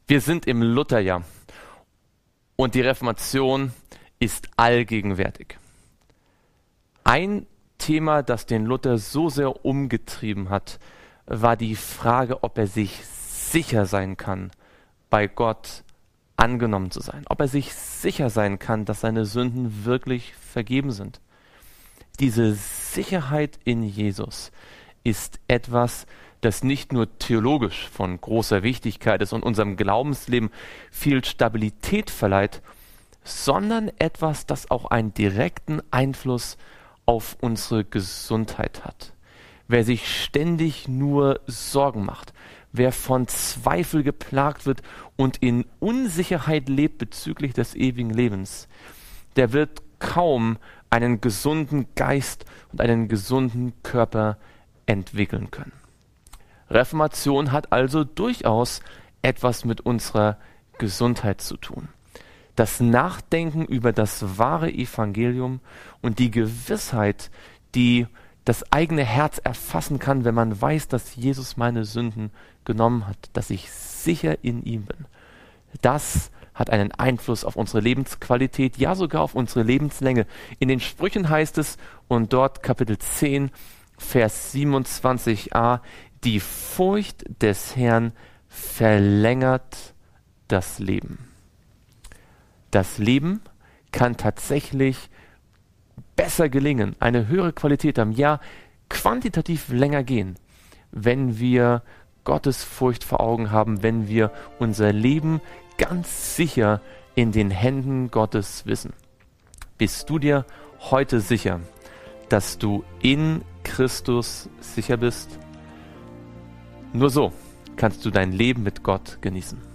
Wir sind im Lutherjahr und die Reformation ist allgegenwärtig. Ein Thema, das den Luther so sehr umgetrieben hat, war die Frage, ob er sich sicher sein kann, bei Gott angenommen zu sein. Ob er sich sicher sein kann, dass seine Sünden wirklich vergeben sind. Diese Sicherheit in Jesus ist etwas, das nicht nur theologisch von großer Wichtigkeit ist und unserem Glaubensleben viel Stabilität verleiht, sondern etwas, das auch einen direkten Einfluss auf unsere Gesundheit hat. Wer sich ständig nur Sorgen macht, wer von Zweifel geplagt wird und in Unsicherheit lebt bezüglich des ewigen Lebens, der wird kaum einen gesunden Geist und einen gesunden Körper entwickeln können. Reformation hat also durchaus etwas mit unserer Gesundheit zu tun. Das Nachdenken über das wahre Evangelium und die Gewissheit, die das eigene Herz erfassen kann, wenn man weiß, dass Jesus meine Sünden genommen hat, dass ich sicher in ihm bin. Das hat einen Einfluss auf unsere Lebensqualität, ja sogar auf unsere Lebenslänge. In den Sprüchen heißt es, und dort Kapitel 10, Vers 27a, die Furcht des Herrn verlängert das Leben. Das Leben kann tatsächlich besser gelingen, eine höhere Qualität haben, ja, quantitativ länger gehen, wenn wir Gottes Furcht vor Augen haben, wenn wir unser Leben ganz sicher in den Händen Gottes wissen. Bist du dir heute sicher, dass du in Christus sicher bist? Nur so kannst du dein Leben mit Gott genießen.